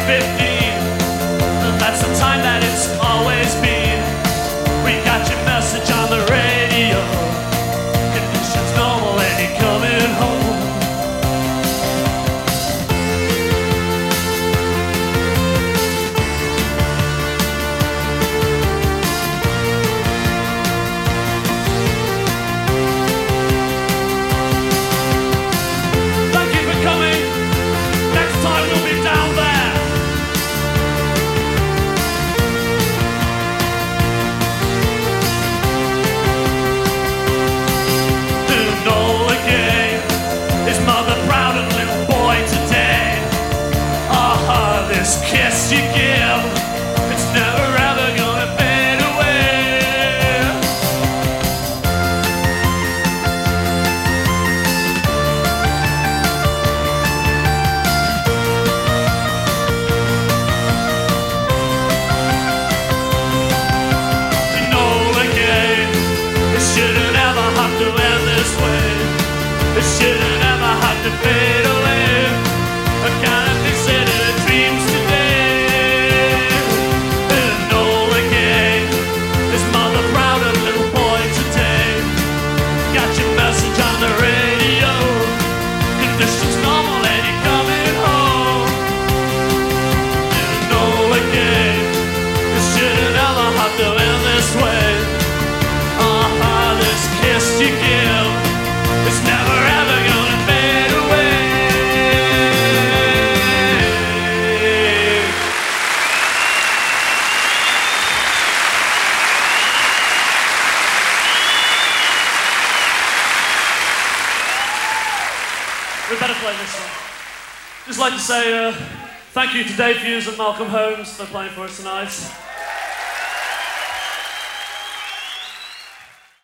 15. That's the time that it's always been. We got your message on the radio. Conditions normal and you're coming home. Thank you for coming. Next time we'll be down there. Enola Gay is mother proud of little boy today. Ah, this kiss you give, it's never ever gonna fade away. Enola Gay, it shouldn't ever have to end this way. It shouldn't ever have to fade away. I kinda consider dreams today. Enola Gay, is mother proud of little boy today. Got your message on the radio. Conditions normal and you're coming home. Enola Gay, it shouldn't ever have to end this way. This kiss you give, it's never ever gonna fade away. We better play this song. Just like to say thank you to Dave Hughes and Malcolm Holmes for playing for us tonight.